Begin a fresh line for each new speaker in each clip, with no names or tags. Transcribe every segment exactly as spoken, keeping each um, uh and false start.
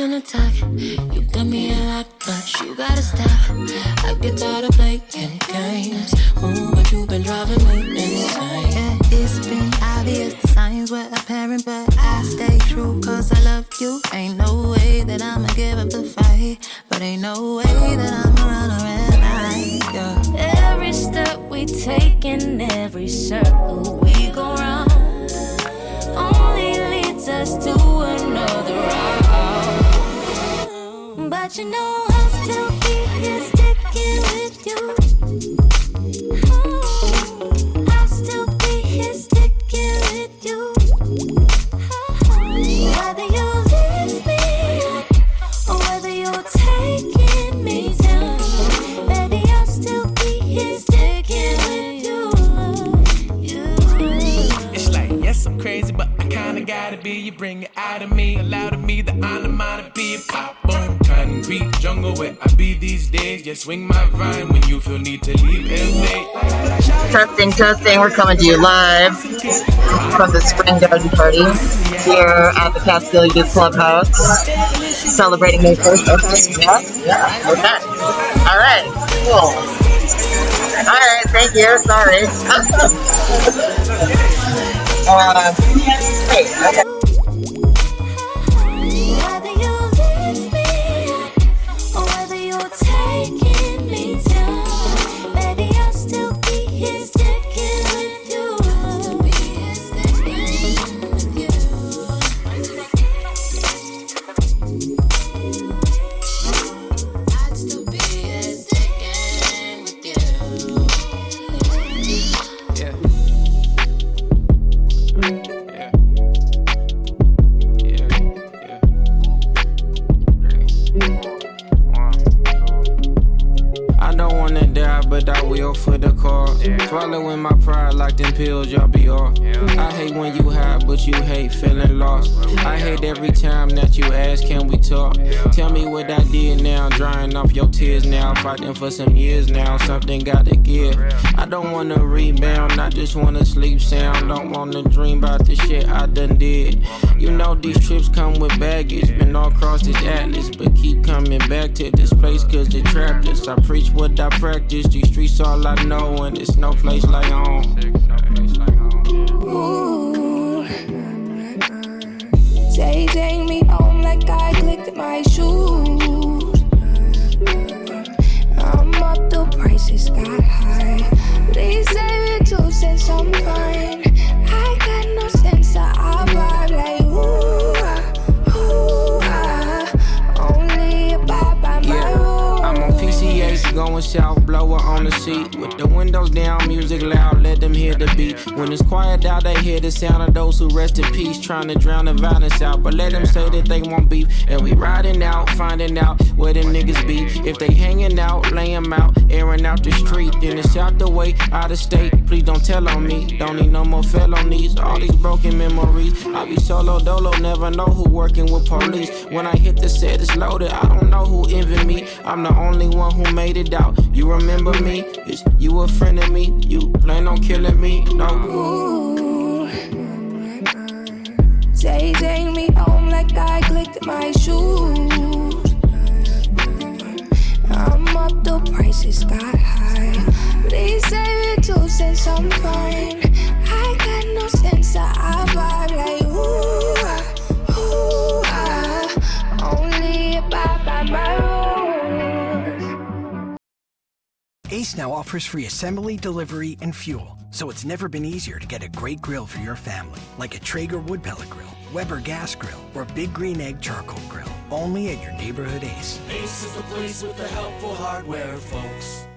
on attack. You got me a lot, but you gotta stop. I get tired of playing games. Ooh, but you've been driving me insane.
Yeah, it's been obvious, the signs were apparent, but I stay true cause I love you. Ain't no way that I'ma give up the fight, but ain't no way that I'ma run around like, yeah.
Every step we take in every circle we go round only leads us to another round. But you know I'll still be here sticking with you. Oh, I'll still be here sticking with you. Whether you leave me or whether you're taking me down, baby, I'll still be here sticking with you. you.
It's like, yes, I'm crazy, but I kinda gotta be. You bring it out of me, allow to me the honor mine to be a pop boom. Concrete jungle where I be these days. Yeah, swing my vine when you feel need to leave L A.
Testing, testing. We're coming to you live from the Spring Garden Party here at the Catskill Youth Clubhouse, celebrating May first. Okay, yeah, yeah, okay. All right, cool. All right, thank you. Sorry. uh, hey, okay.
Swallowing my pride like them pills, y'all be off. I hate when you high, but you hate feeling lost. I hate every time that you ask, can we talk? Tell me what I did now, drying off your tears now. Fighting for some years now, something gotta give. I don't wanna rebound, I just wanna sleep sound. Don't wanna dream about the shit I done did. You know these trips come with baggage, been all across this atlas, but keep coming back to this place cause it trapped us. I preach what I practice, these streets all I know, and it's no place like home.
Ooh. Take, take me home like I clicked my shoes. I'm up, the prices got high. Please save it two cents, I'm fine. I got no sense, I vibe like ooh, ooh, ah. Only abide by my
yeah.
rules.
I'm on P C H, going south, blower on the seat. With the windows down, music loud, let them hear the beat. When it's quiet out, they hear the sound of those who rest in peace. Trying to drown the violence out, but let them say that they won't beef. And we riding out, finding out where them niggas be. If they hanging out, lay them out, airing out the street. Then it's out the way, out of state. Please don't tell on me, don't need no more felonies. All these broken memories, I be solo dolo, never know who working with police. When I hit the set, it's loaded, I don't know who envy me. I'm the only one who made it out. You remember me? Is you a friend of me? You plan on killing me? No.
Ooh. Take, take me home like I clicked my shoes. I'm up, the prices got high. Please save it two cents, I'm fine. I got no sense, I vibe like ooh, ooh, ah. Only abide by my rules.
Ace now offers free assembly, delivery, and fuel, so it's never been easier to get a great grill for your family, like a Traeger wood pellet grill, Weber gas grill, or Big Green Egg charcoal grill, only at your neighborhood Ace.
Ace is the place with the helpful hardware, folks.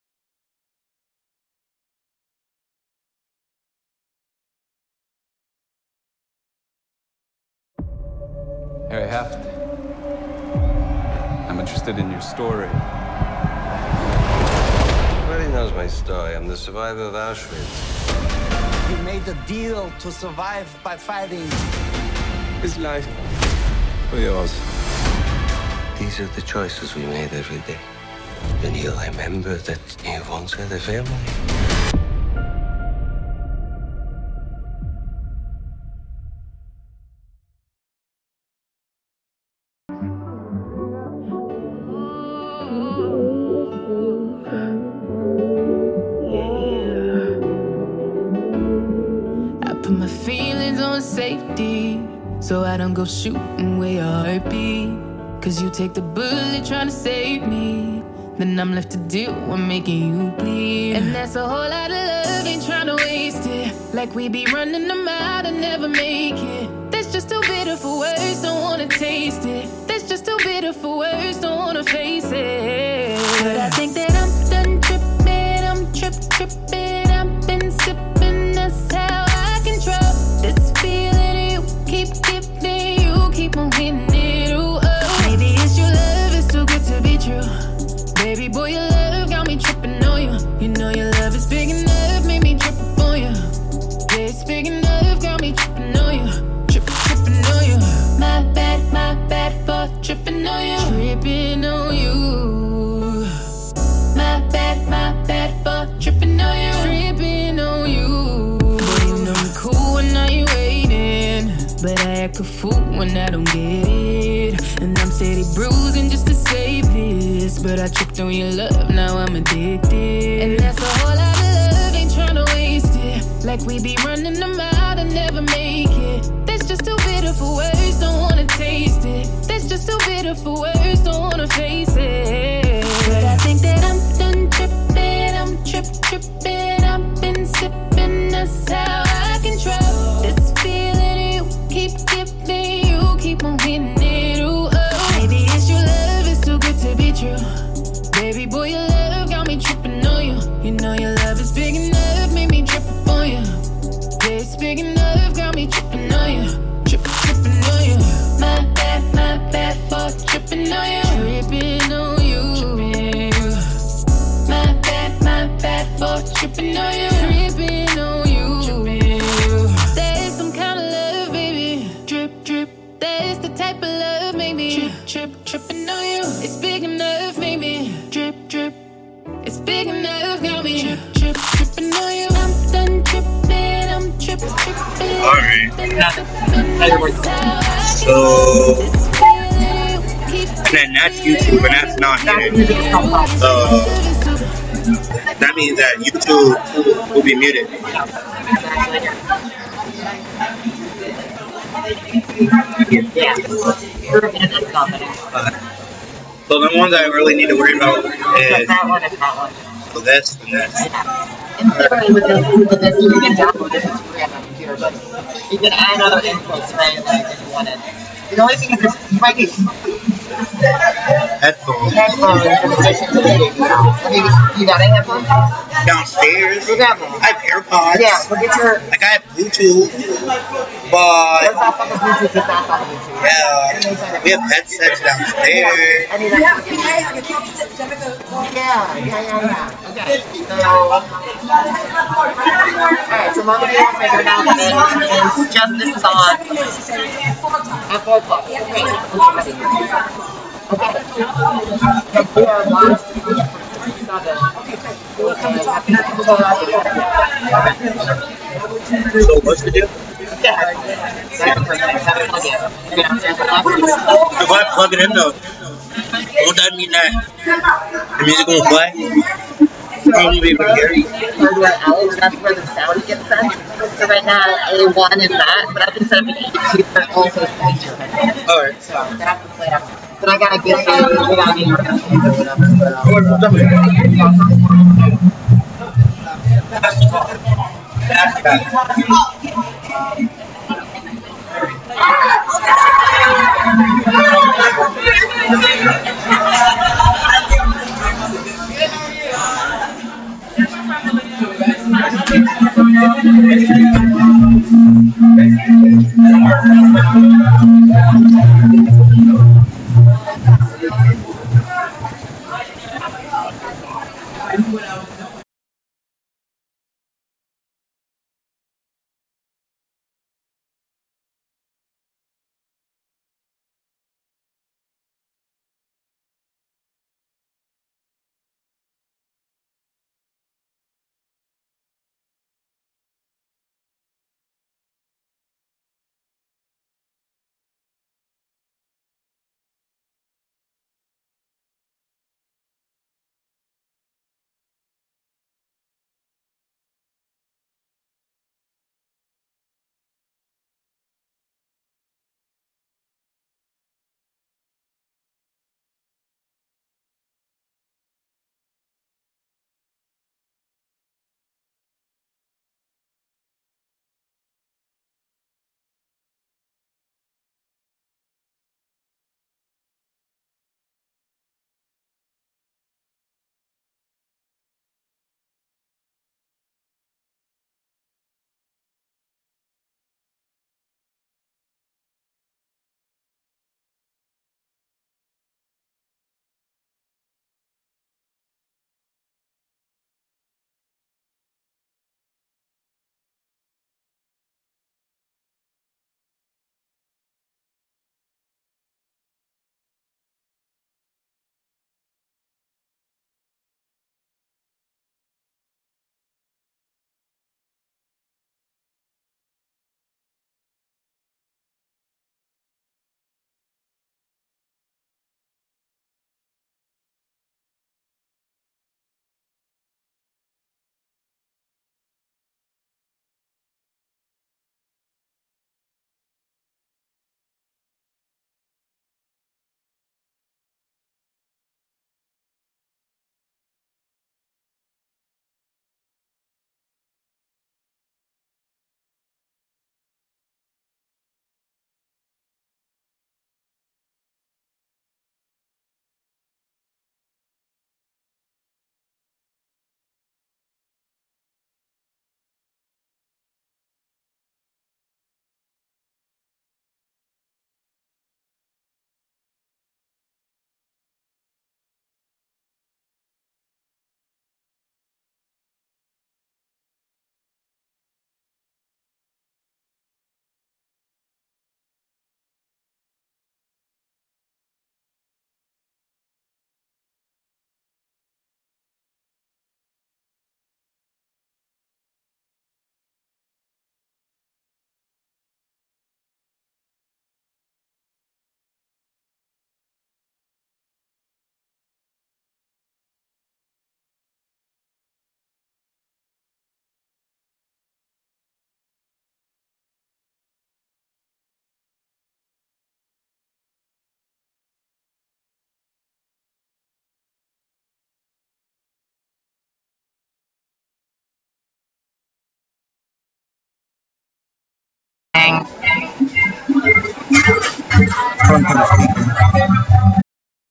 Harry Heft, I'm interested in your story.
Everybody knows my story. I'm the survivor of Auschwitz.
We made a deal to survive by fighting.
His life or yours. These are the choices we made every day. Then you'll remember that you once had a family.
so I don't go shooting where your heart be. Cause you take the bullet trying to save me, then I'm left to deal with making you bleed. And that's a whole lot of love, ain't trying to waste it. Like we be running them out and never make it. That's just too bitter for words, don't wanna taste it. That's just too bitter for words, don't wanna face it. But I think that I'm done tripping, I'm trip tripping. I've been sipping, that's how I control this feeling. You keep giving, you keep on hitting it. Ooh, oh. Maybe it's your love, it's too good to be true. Baby boy, your love got me tripping on you. You know your love is big enough, made me trip up on you. Yeah, it's big enough, got me tripping on you. Tripping, tripping on you. My bad, my bad for tripping on you. Tripping on you. My bad, my bad for tripping on you. Tripping on you. Boy, you know me cool when I ain't waiting, but I act a fool when I don't get it. And I'm steady bruising just to save this, but I tripped on your love, now I'm addicted. And that's a whole lot of love, ain't tryna waste it. Like we be running them out and never make it. That's just too bitter for words, don't wanna taste it. That's just too bitter for words, don't wanna face it. But I think that I'm done tripping, I'm trip tripping. I've been sipping, that's how I control this feeling. You keep giving, you keep on hitting it. Ooh, oh. Maybe it's your love, it's too good to be true. Baby boy, your love got me tripping on you. You know your love is big enough, made me trip up on you. Yeah, it's big enough, got me tripping on you. Trip, tripping on you. My bad, my bad for tripping on you. Tripping on you. My bad, my bad for tripping on you. Tripping on you. There's some kind of love, baby. Drip, drip. There's the type of love, maybe. Trip, trip, tripping on you. It's big enough, maybe. Drip, drip. It's big enough, got me. Trip, trip, tripping on you. I'm done tripping, I'm trip, tripping.
Alright. So, and then that's YouTube, and that's not muted. So, that means that YouTube will be muted.
Yeah.
Uh, so the ones I really need to worry about is
that one and that one.
So this and this.
In theory, with this, with this, you can download this as free on the computer, but you can add other inputs, right? Like if you wanted. The only thing is, this, you might get
headphones.
Headphones in addition to the video. I mean, you got any headphones?
Downstairs.
You got them.
I have AirPods.
Yeah, but get your.
Like I have Bluetooth, but.
What's that fucking Bluetooth? It's not fucking Bluetooth.
Yeah, we have headsets downstairs.
I mean, that's fucking. Yeah, yeah, yeah, yeah. Okay, so. Alright, so Mama Dear figured out that it's just this is on. At four o'clock. Okay. Okay. We are live.
So what's the deal?
Yeah.
If I plug it in though, won't that mean that the music won't play? I won't be able to hear you.
Hardware out, that's where the sound gets sent. So right now, A one is that, but I can set up an A two for also feature.
Alright.
So, I have to play it out. But I gotta get it without me working Someone put a speaker.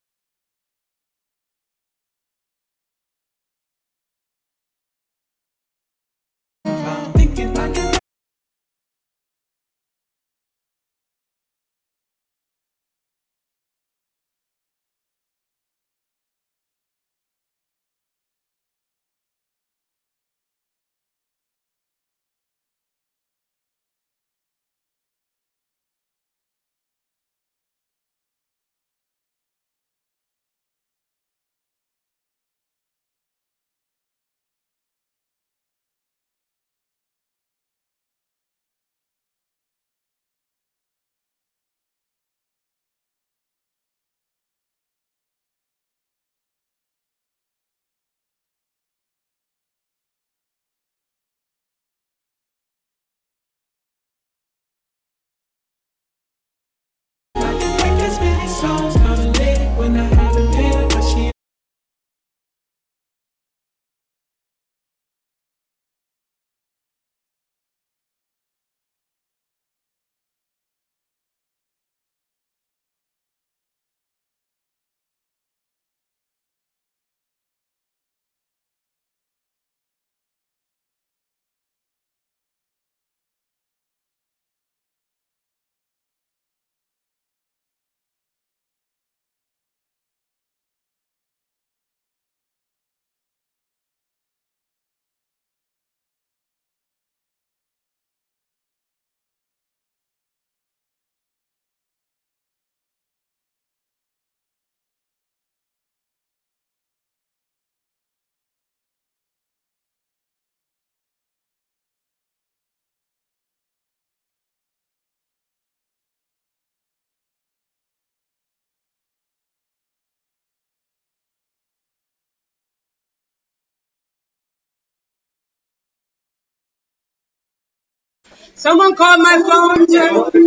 Someone called my phone.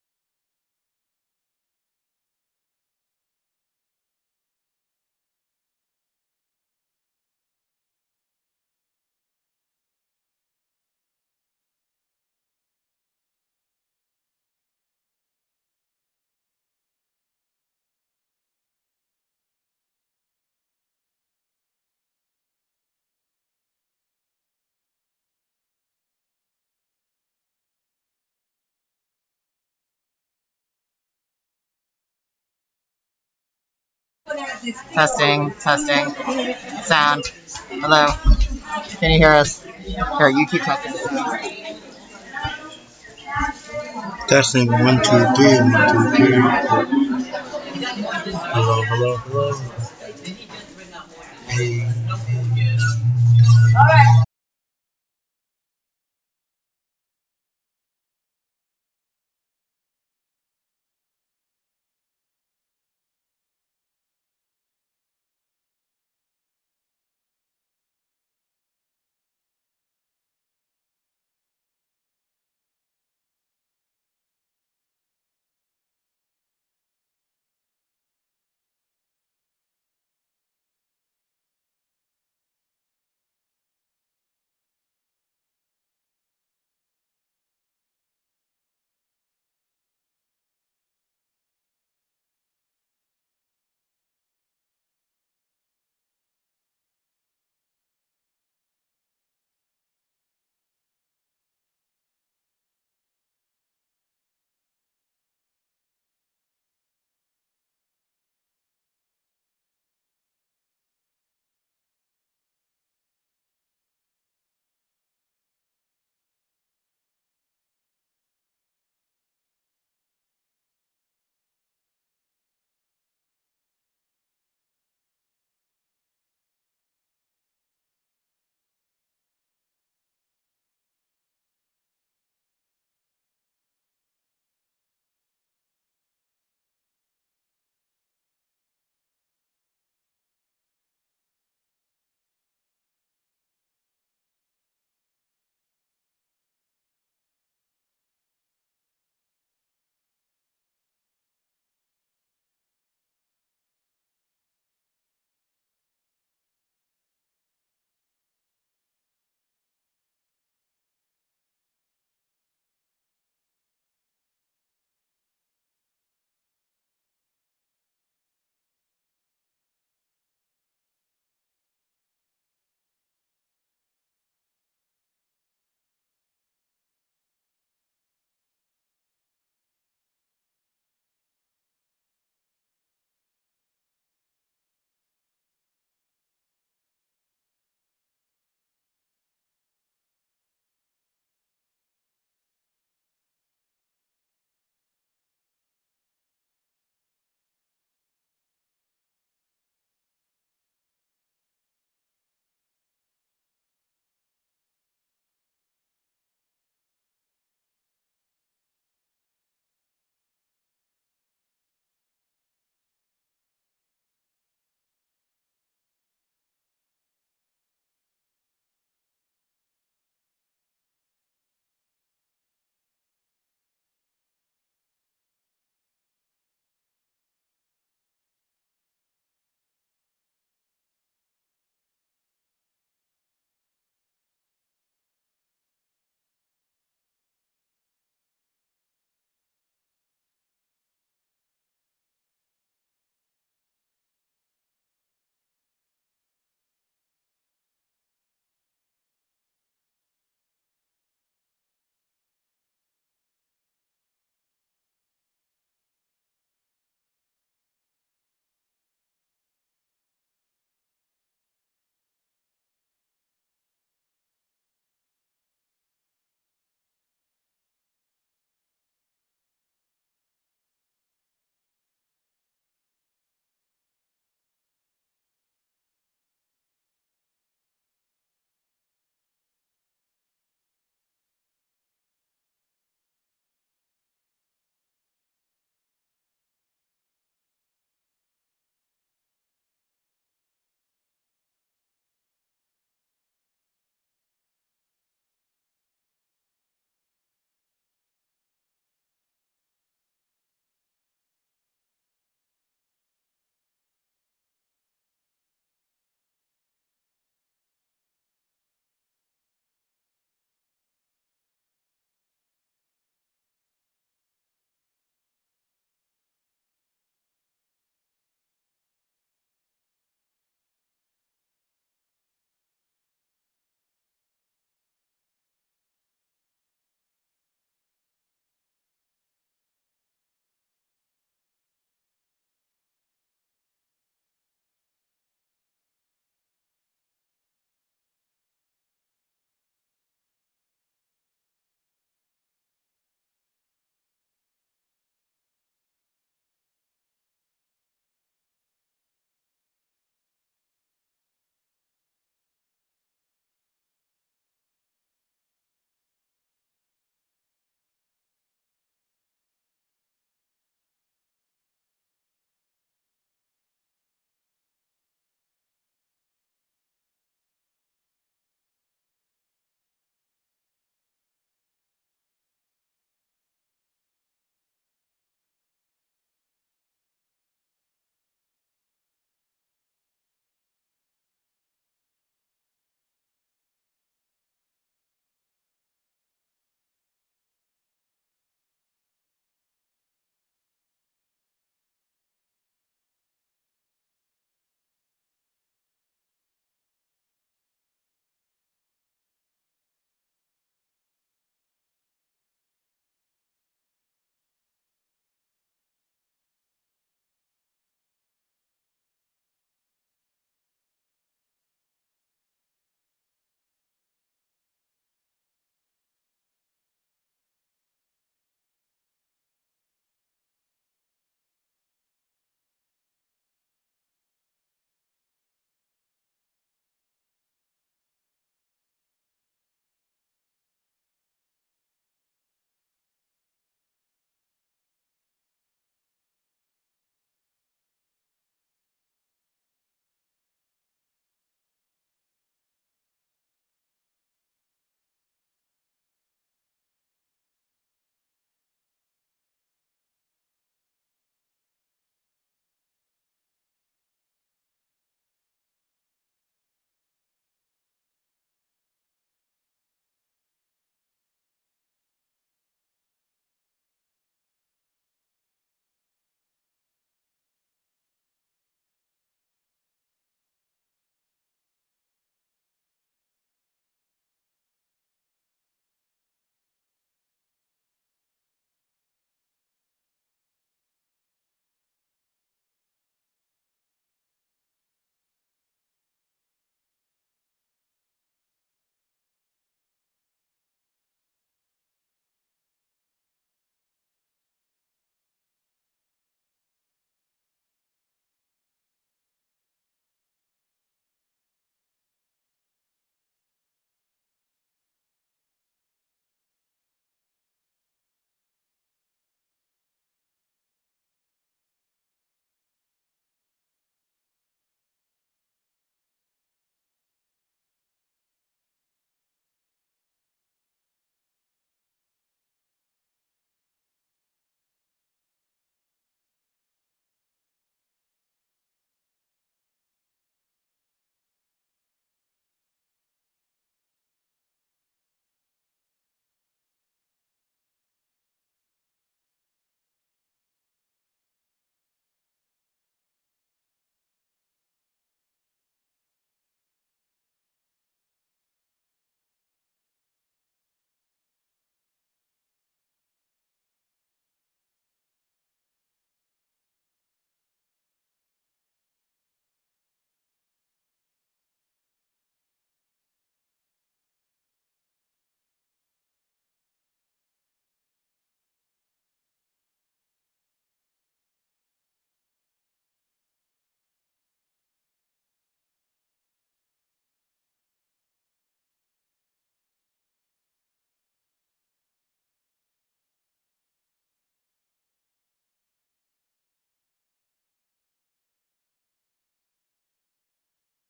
Testing, testing. Sound. Hello. Can you hear us? Here, you keep talking.
Testing one, two, three, one, two, three. Hello, hello, hello. Hey, hey.
All right.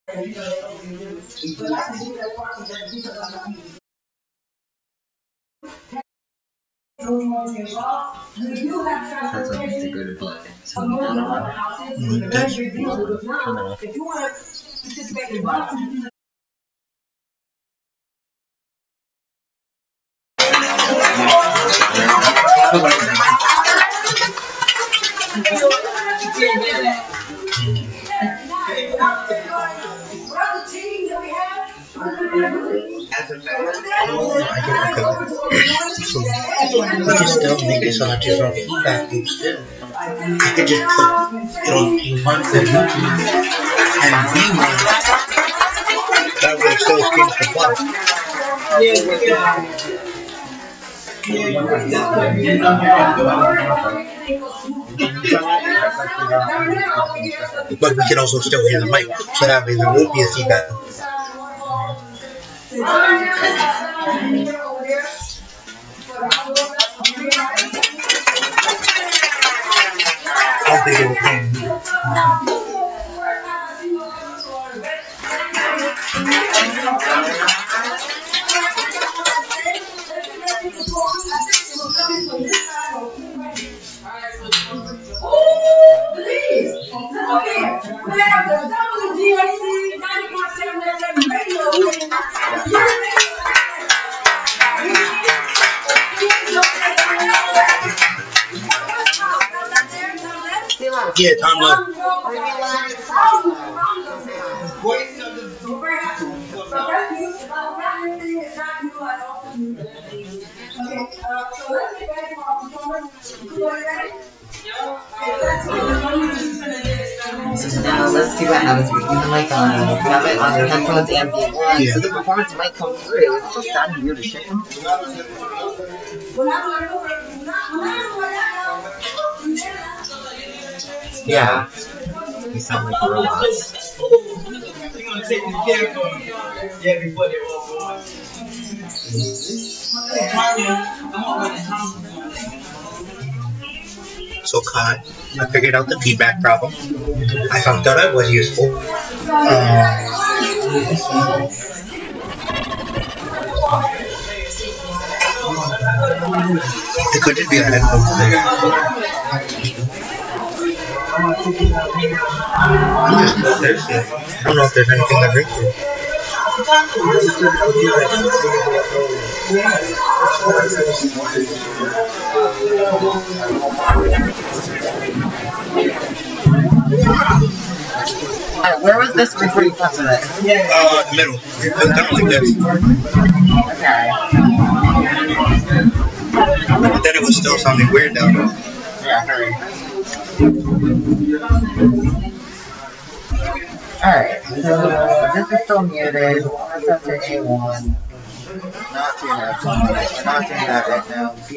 That's what makes it good at blood. So you
But you still make it so that you don't feedback loops too. I could just put it on P one for YouTube and V one. That way it still streams to plus. But we can also still hear the mic, so that way there won't be a feedback. I don't think it will come. Yeah, time to.
So now let's see what happens. We keep the mic on. We have it on your headphones and the one, yeah. So the performance might come through. It's just sounding weird as shit. Yeah. We sound like robots.
So, Kai, I figured out the feedback problem. I found that it was useful. Uh, it could just be a headphone thing. I don't know if there's anything that breaks it.
Alright, where was this before you pressed it?
Uh, middle. It's kind of like this.
Okay.
But then it was still sounding weird though.
Yeah, hurry. Alright, so this is still muted. We're testing A one. Not doing that. We're not doing that right now. B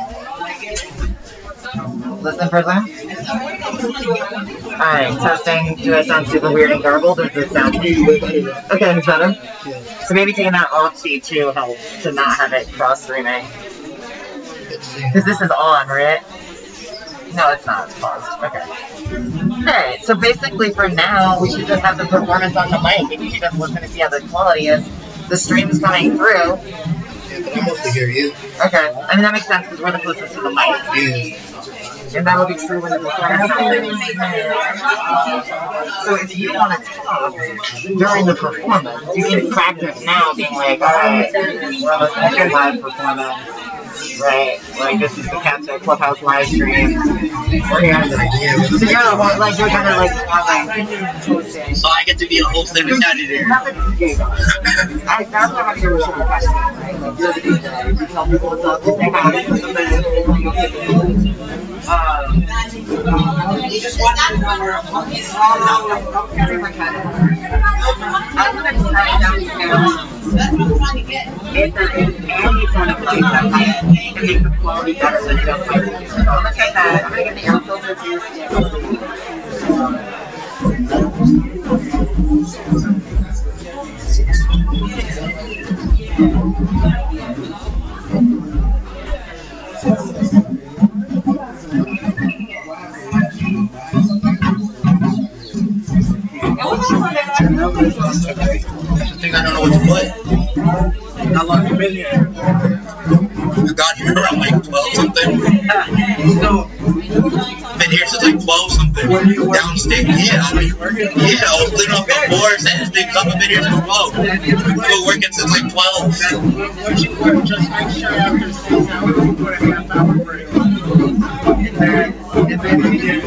one. Listen for a second. Alright, testing. Do I sound super weird and garbled, or does it sound okay? It's better? So maybe taking that off C two helps to not have it cross streaming. Because this is on, right? No, it's not. It's paused. Okay. Alright, so basically for now, we should just have the performance on the mic, and you should just listen to see how the quality is. The stream's coming through.
Yeah, but I mostly hear you.
Okay. I mean, that makes sense, because we're the closest to the mic.
Yeah.
And that'll be true when the performance happens. So if you want to talk during the performance, you can practice now being like, alright, we're listening to a live performance. Right, like this is the Capsule Clubhouse live stream. We're here. So you're like, you're kind of like having.
So I get to be a host and a editor.
I, that's what I'm here with you, right? Like, you're the D J. You tell people what's up, you say hi, um, you just watch the number of monkeys. I'm going to try downstairs. If there is any sort of place that might make the quality better than it does my voice. So I'm going to try that. I'm going to get the air filter to
No. That's okay. That's the thing, I don't know what to put.
How long you been here?
I got here around like twelve something.
So,
been here since like twelve something. Downstate. Yeah, I mean, yeah, I was living off the forest and things up. I've been here since twelve. I've been working since like twelve.
Once you work, just make sure after six hours you put a half hour break. And then, and then you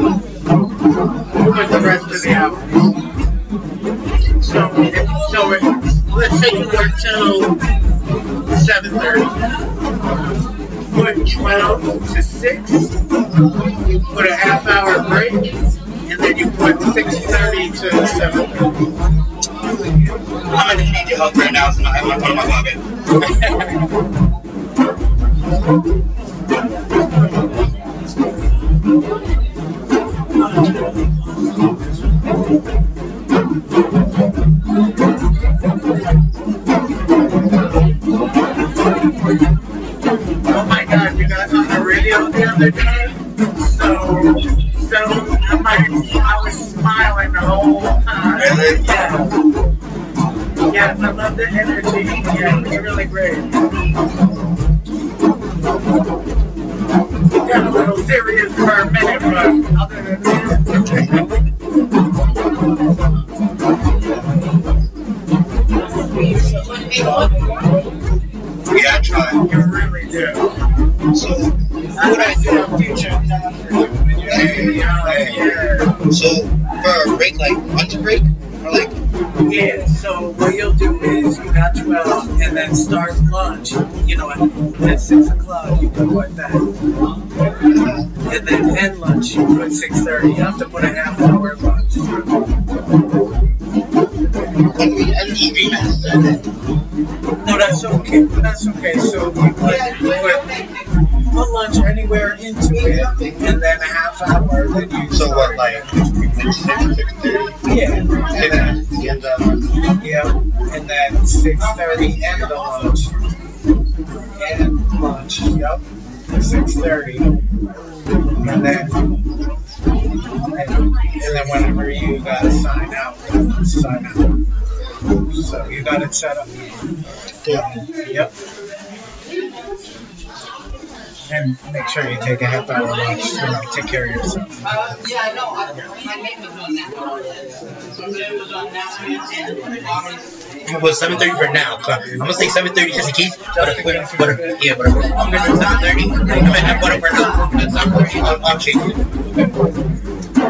put the rest of the hour. So, so let's say you work till seven thirty. Put twelve to six. You put a half hour break, and then you put six thirty to seven thirty.
I'm gonna need your help right now, so I have my phone in my pocket.
Oh my God, you guys on the radio the other day? So, so I, I was smiling the whole time.
Really?
Yeah. Yes, I love the energy. Yeah, it's really great. Got a little serious for a minute, but other than that.
Yeah, I try.
You really do.
So, what I do,
future
hey, hey. So, for a break, like lunch break, or like?
Yeah, so what you'll do is you got twelve and then start lunch, you know, at, at six o'clock you put that. And then end lunch you put six thirty. You have to put a half hour lunch.
When we end the agreement,
No, that's okay. That's okay. So you put, put, put lunch anywhere into it, and then a half hour. Then you
so what, like six, six thirty?
Yeah.
And then the end of
yeah. And then six thirty end the lunch. And lunch. Yep. Six thirty. And then and, and then whenever you gotta sign out, sign out. So you got it set up.
Yeah.
Yep. And make sure you take a half hour lunch to like, take care of yourself.
Uh, yeah, I know. I, my name was on that. Somebody was on that.
I'm gonna put seven thirty for now. So I'm gonna say seven thirty just in case. But if, but, but, yeah, but if I'm gonna do seven thirty. I'm gonna have whatever at seven thirty. I'll, I'll change it.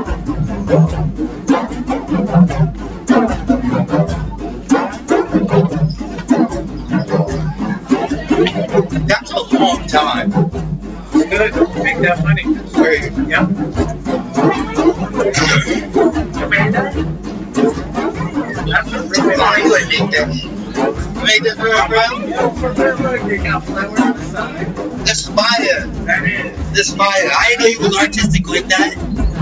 That's a long time.
Good. Make that money.
Great.
Yep. Amanda? That's a really
nice. You make this. You make this real, bro?
Yeah, for real, look, you got flour on the side.
That's fire.
That is.
That's fire. I didn't know you was artistic like that.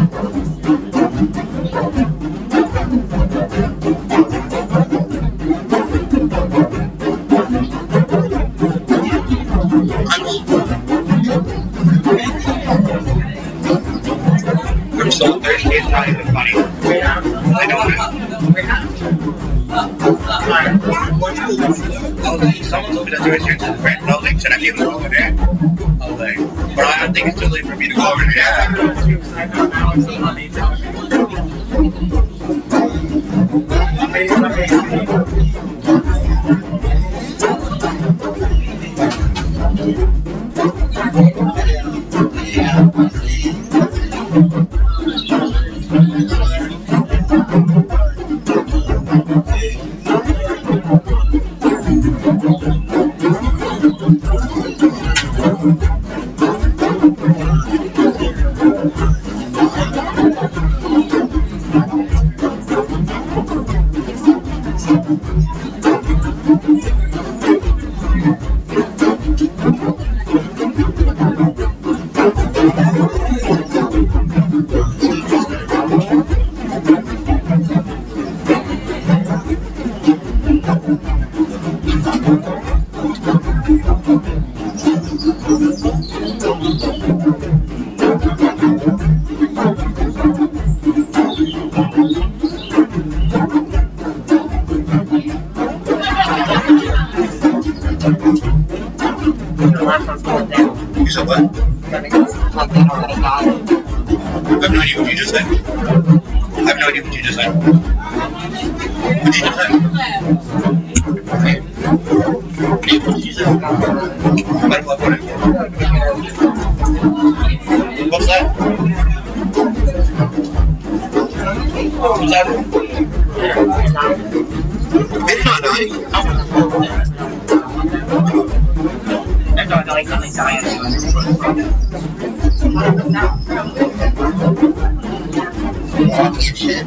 I'm so thirsty, it's not even funny. I don't know. Someone told me that there was your friend. I was like, should I be able to go over there? I was like, but I think it's too late for me to go over
said what? I have no idea what you just said. I have no idea what you just said. What did you just say? Okay. Hey, what did you say? Butterfly pudding. What's that? What's that? It's not dying.
It's not dying. It's dying.
Shit.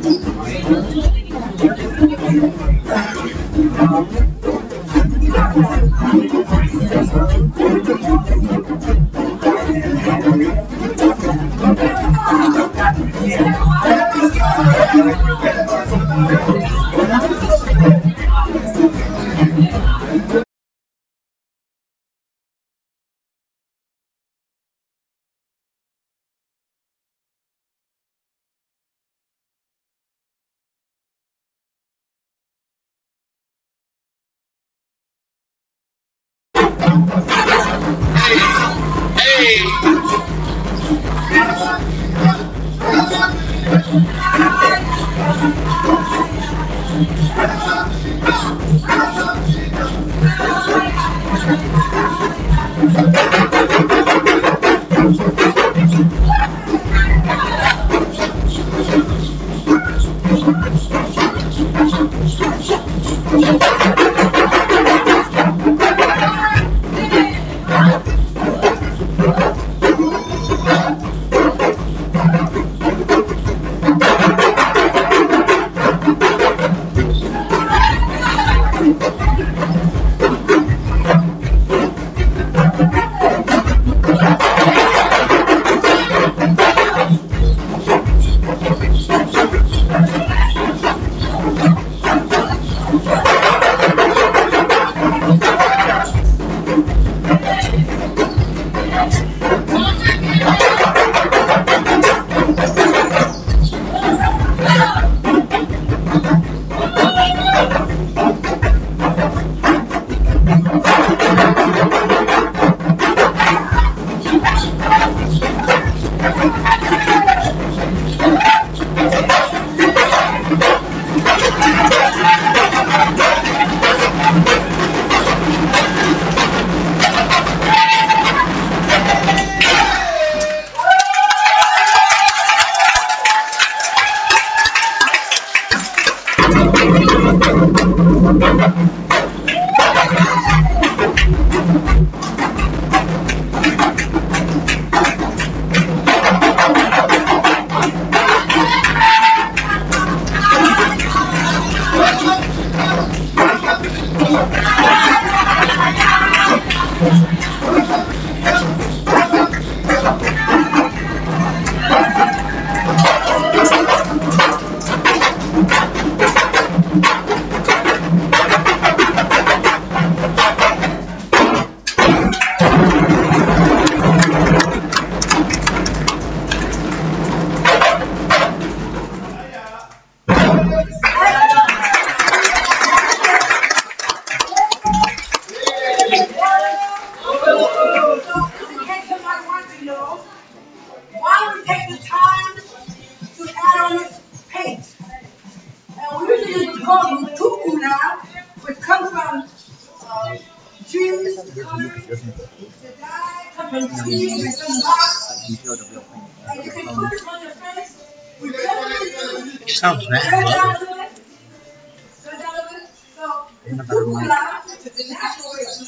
Sounds bad.